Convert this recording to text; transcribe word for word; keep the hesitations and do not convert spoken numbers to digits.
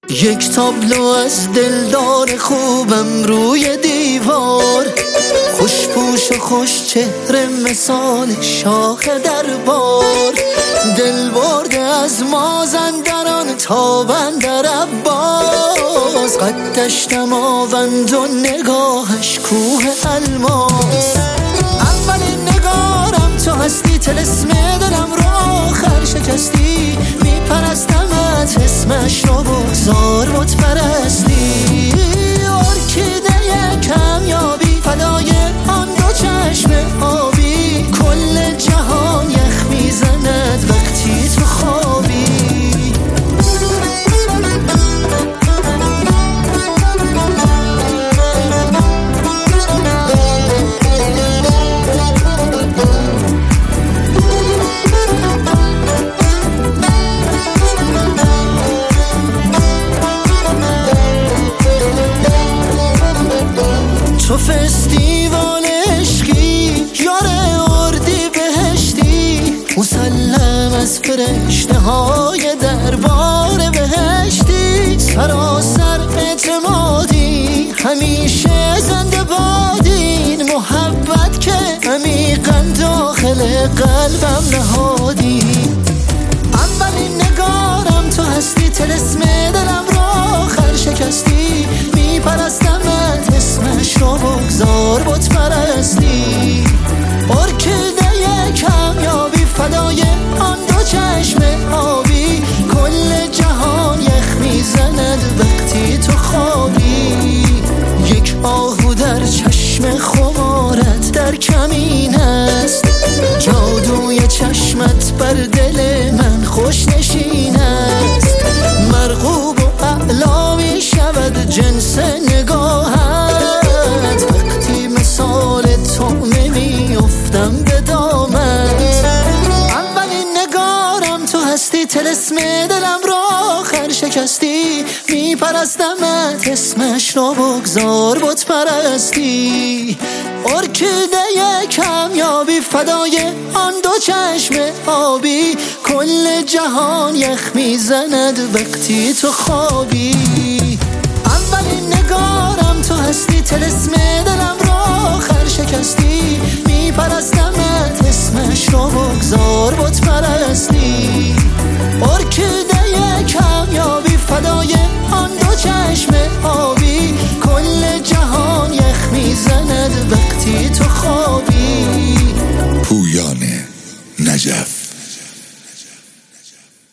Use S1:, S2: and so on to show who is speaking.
S1: یک تابلو از دلدار خوبم روی دیوار، خوش پوش و خوش چهره مثال شاخ دربار، دل برده از مازندران تا بندر عباس، قدش دماوند و نگاهش کوه الماس. اولین نگارم تو هستی، طلسم دلم رو آخر شکستی، میپرستمت اسمش رو بگذار بت پرستی. ارکیده کمیابی فدای آن دو چشم آبی، کل جهان یخ میزند وقتی تو خوابی. تو فستیوال عشقی، یار اردی بهشتی، مسلم از فرشته های دربار بهشتی، سراسر اعتمادی همیشه زنده بادین، محبت که عمیقا داخل قلبم نهادی. اولین نگارم تو هستی، طلسم دلم رو آخر شکستی، میپرستمت اسمش رو بگذار بت پرستی. ارکیده کمیابی فدای آن دو چشم آبی، کل جهان یخ میزند وقتی تو خوابی. یک آهو در چشم خمارت در کمین است، جادوی چشمت بر دل من خوش نشین است، مرغوب و اعلا می شود جنس نگاهت، وقتی مثال تو نمی افتم به دامت. اولین نگارم تو هستی، طلسم دلم رو آخر شکستی، میپرستمت اسمش رو بگذار بت پرستی. ارکیده کمیابی فدای آن دو چشم آبی، کل جهان یخ میزند وقتی تو خوابی. اولین نگارم تو هستی، طلسم دلم رو آخر شکستی، میپرستمت اسمش رو بگذار بت پرستی. ارکیده کمیابی فدای آن دو چشم آبی، کل جهان یخ میزند وقتی تو